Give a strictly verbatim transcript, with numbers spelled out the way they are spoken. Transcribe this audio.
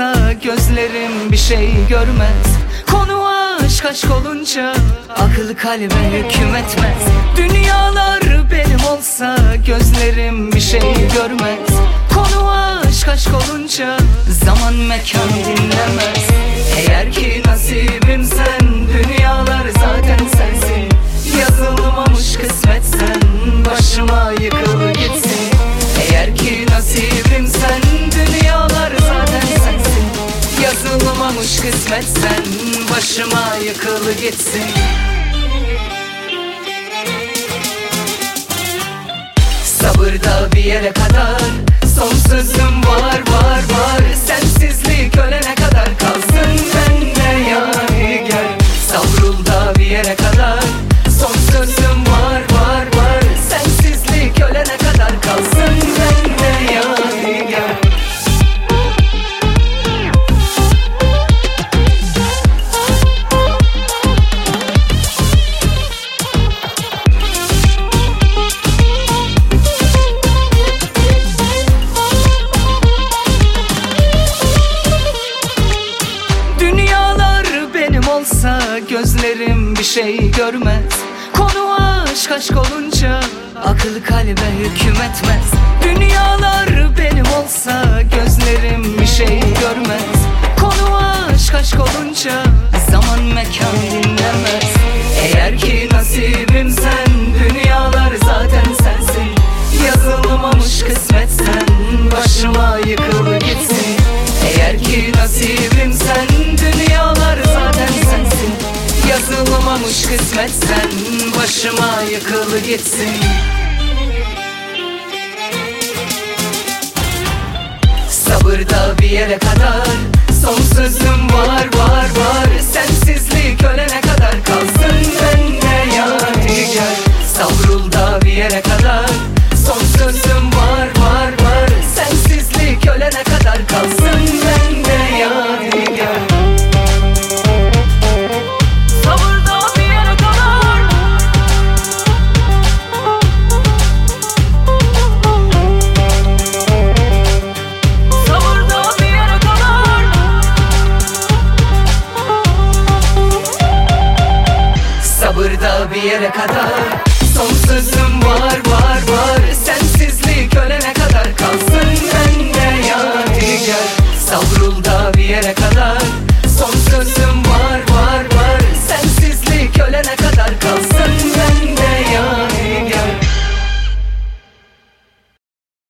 olsa gözlerim bir şey görmez. Konu aşk aşk olunca akıl kalbe hüküm etmez. Dünyalar benim olsa gözlerim bir şey görmez. Konu aşk aşk olunca zaman mekan dinlemez. Eğer ki nasibim sen, dünyalar zaten sensin. Yazılmamış kısmetsen başıma yıkıl gitsin. Eğer ki nasibim sen, dünyalar zaten sensin. Yazılmamış kısmetsen başıma yıkıl gitsin. Sabırda bir yere kadar, son sözüm var var var. Sensizlik ölene kadar kalsın benimle yani gel. Savrul da bir yere kadar, son sözüm var var var. Sensizlik ölene kadar kalsın benimle yani gel. Olsa gözlerim bir şey görmez. Konu aşk aşk olunca akıl kalbe hüküm etmez. Dünyalar benim olsa gözlerim bir şey görmez. Konu aşk aşk olunca zaman mekan dinlemez. Eğer ki nasibim sen, dünyalar zaten sensin. Yazılmamış kısmetsen başıma yıkıl gitsin. Eğer ki nasibim sen, dünyalar zaten sensin. Yazılmamış kısmetsen başıma yıkıl gitsin. Sabırda bir yere kadar, son sözüm var var var. Sensizlik ölene kadar kalsın benimle yani gel. Savrul da bir yere kadar, son sözüm var var var. Sensizlik ölene kadar kalsın benimle yani gel. Sabırda bir yere kadar, sabırda bir yere kadar. Sabırda bir yere kadar, son sözüm var var var. Sensizlik ölene kadar kalsın